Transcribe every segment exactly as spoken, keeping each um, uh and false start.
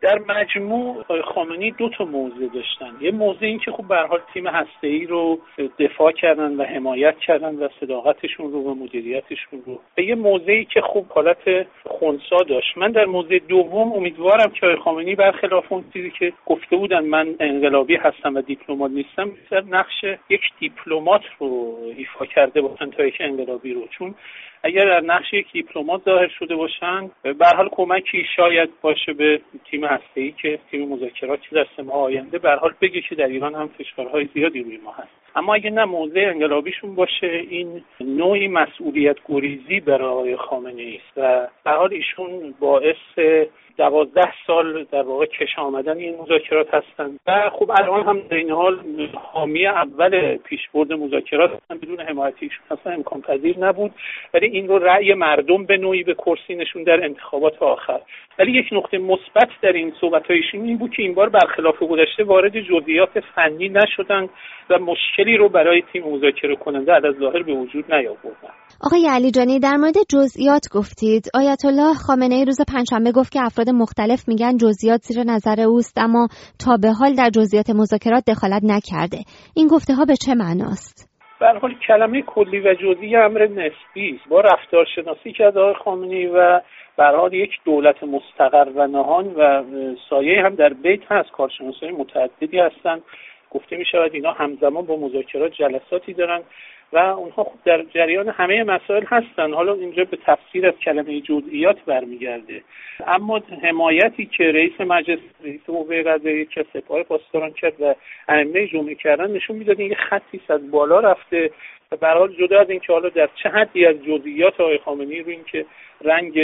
در مجموع آقای خامنه‌ای دو تا موضع داشتن. یه موضع این که خب به هر حال تیم هسته‌ای رو دفاع کردن و حمایت کردن و صداقتشون رو و مدیریتشون رو. و یه موضعی که خب حالت خنثی داشت. من در موضع دوم امیدوارم که آقای خامنه‌ای برخلاف اون چیزی که گفته بودن من انقلابی هستم و دیپلمات نیستم، بیشتر نقش یک دیپلمات رو ایفا کرده باشن تا یک انقلابی رو. چون اگر در نقش یک دیپلمات ظاهر شده باشن به هر حال کمکی شاید باشه به تیم هسته‌ای که تیم مذاکراتی در سه ماه آینده به هر حال بگه که در ایران هم فشارهای زیادی روی ما هست. اما اگه نه موضع انقلابیشون باشه، این نوعی مسئولیت گریزی برای آقای خامنه‌ای است و به هر حال ایشون باعث دوازده سال در واقع کش آمدن این مذاکرات هستند و خب الان هم در این حال حامی اول پیشبرد مذاکرات هستند. بدون حمایت ایشون اصلا امکان پذیر نبود، ولی این رو رأی مردم به نوعی به کرسی نشون در انتخابات آخر. ولی یک نقطه مثبت در این صحبت‌هایشون این بود که این بار برخلاف گذشته وارد جزئیات فنی نشدند و مشکلی رو برای تیم مذاکره کننده علی‌الظاهر به وجود نیاوردند. آقای علیجانی، در مورد جزئیات گفتید. آیت الله خامنه‌ای روز پنجشنبه گفت که افراد مختلف میگن جزئیات زیر نظر اوست، اما تا به حال در جزئیات مذاکرات دخالت نکرده. این گفته ها به چه معناست؟ به هر حال کلمه کلی و جزئی امر نسبی است. با رفتارشناسی که آقای خامنه‌ای و به هر حال یک دولت مستقر و نهان و سایه هم در بیت هست، کارشناسای متعددی هستند. گفته می شود اینا همزمان با مذاکرات جلساتی دارن و اونها خب در جریان همه مسائل هستن. حالا اینجا به تفسیر از کلمه جزئیات برمیگرده، اما حمایتی که رئیس مجلس، رئیس قوه قضاییه که سپاه پاسداران کرد و ائمه جمعه کردن نشون میداد این خطی از بالا رفته و به هر حال جدا از این که حالا در چه حدی از جزئیات آقای خامنه‌ای رو این که رنگ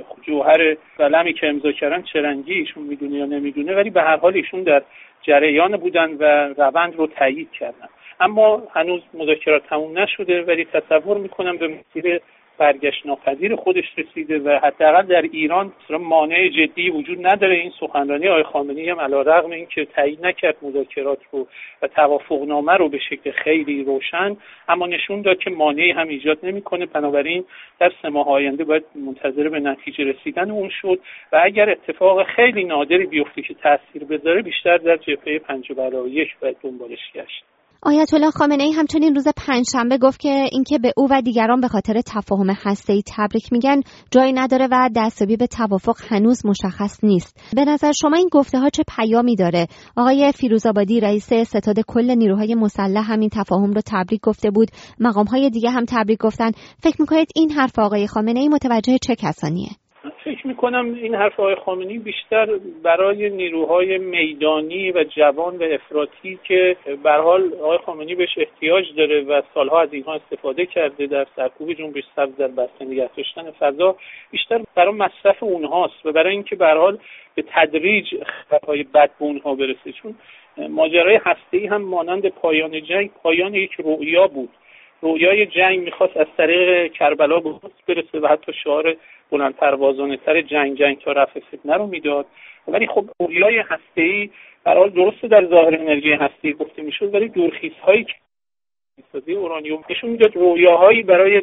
جوهر قلمی که امضا کردن چه رنگی ایشون میدونه یا نمیدونه، ولی به هر حال ایشون در جریان بودن و روند رو تایید کردن. اما هنوز مذاکرات تموم نشده، ولی تصور میکنم به مسیر برگشت ناپذیر خودش رسیده و حداقل در ایران مانع جدی وجود نداره. این سخنرانی آقای خامنه‌ای هم علیرغم اینکه تایید نکرد مذاکرات رو و توافقنامه رو به شکل خیلی روشن، اما نشون داد که مانعی هم ایجاد نمیکنه. بنابراین در سه ماه آینده باید منتظر به نتیجه رسیدن اون شد و اگر اتفاق خیلی نادری بیفته که تاثیر بذاره، بیشتر در جبهه پنج و علاوه یک باید دنبالش گشت. آیت الله خامنه‌ای همچنین روز پنجشنبه گفت که اینکه به او و دیگران به خاطر تفاهم هسته‌ای تبریک میگن جایی نداره و دستیابی به توافق هنوز مشخص نیست. به نظر شما این گفته‌ها چه پیامی داره؟ آقای فیروزآبادی رئیس ستاد کل نیروهای مسلح همین تفاهم رو تبریک گفته بود، مقام‌های دیگه هم تبریک گفتن. فکر می‌کنید این حرف آقای خامنه‌ای متوجه چه کسانیه؟ فکر میکنم این حرف آقای خامنه‌ای بیشتر برای نیروهای میدانی و جوان و افراطی که به هر حال آقای خامنه‌ای بهش احتیاج داره و سالها از اینها استفاده کرده در سرکوب جنبش سبز در بسته نگه داشتن فضا، بیشتر برای مصرف اونهاست و برای اینکه به هر حال به تدریج خبرهای بد به اونها برسه. چون ماجرای هسته‌ای هم مانند پایان جنگ پایان یک رؤیا بود. رویای جنگ میخواست از طریق کربلا به حضور برسه و حتی شعار بلند پروازانه تر جنگ جنگ تا رفع فتنه رو میداد، ولی خب رویای هسته‌ای برای حال درسته در ظاهر انرژی هسته‌ای گفته میشد، ولی دورخیزهایی که سازی اورانیوم نشون میداد رویاهایی برای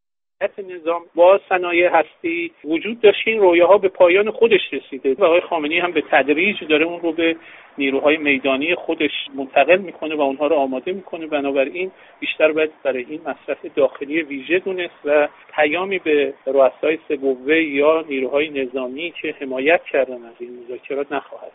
نظام با صنایع هستی وجود داشت. این رویاها به پایان خودش رسیده و آقای خامنه‌ای هم به تدریج داره اون رو به نیروهای میدانی خودش منتقل میکنه و اونها رو آماده میکنه. بنابراین بیشتر باید برای این مصرف داخلی ویژه دونست و پیامی به رؤسای سه قوه یا نیروهای نظامی که حمایت کردن از این مذاکرات نخواهد.